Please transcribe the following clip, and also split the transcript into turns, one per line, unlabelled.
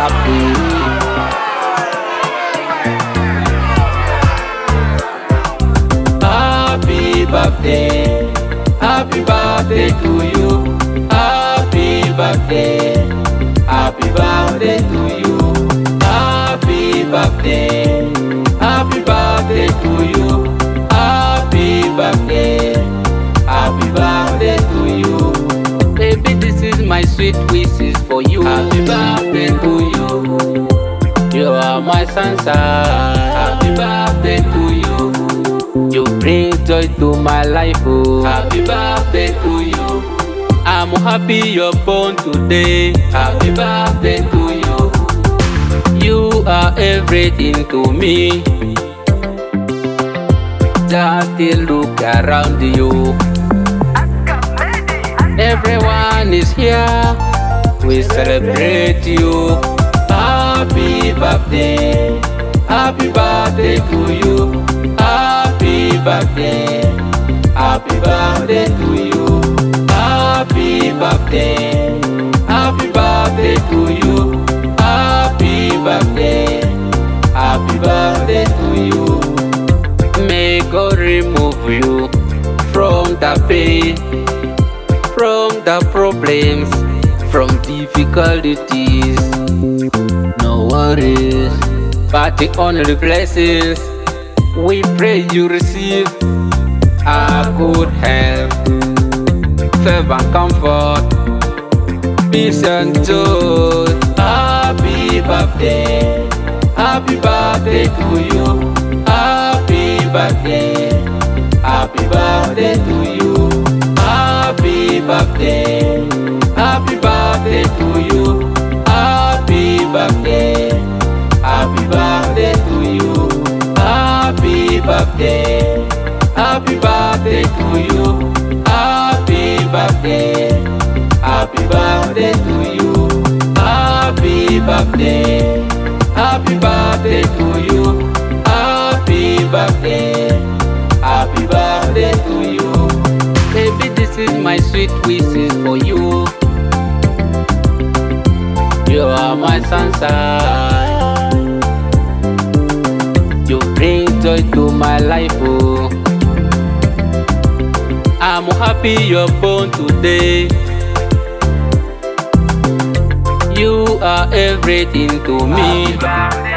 Happy birthday, happy birthday to you. Happy birthday, happy birthday to you. Happy birthday, happy birthday to you. Happy birthday, happy birthday to you. Baby, this is my sweet wishes for you. Happy birthday to you. You are my sunshine. Happy birthday to you. You bring joy to my life, oh. Happy birthday to you. I'm happy you're born today. Happy birthday to you. You are everything to me. Just look around you. Everyone is here. We celebrate you. Happy birthday. Happy birthday to you. Happy birthday, happy birthday to you. Happy birthday, happy birthday to you. Happy birthday, happy birthday to you. May God remove you from the pain, from the problems, from difficulties. No worries, but the only blessings we pray you receive a good health, favor and comfort, peace and joy. Happy birthday, happy birthday to you. Happy birthday, happy birthday to you. Happy birthday, happy birthday to you. Happy birthday, happy birthday to you. Happy birthday, happy birthday to you. Happy birthday, happy birthday to you. Happy birthday, happy birthday to you. Happy birthday, happy birthday to you. Baby, this is my sweet wishes for you. You are my sunshine. You bring joy to my life, oh. I'm happy you're born today. You are everything to me.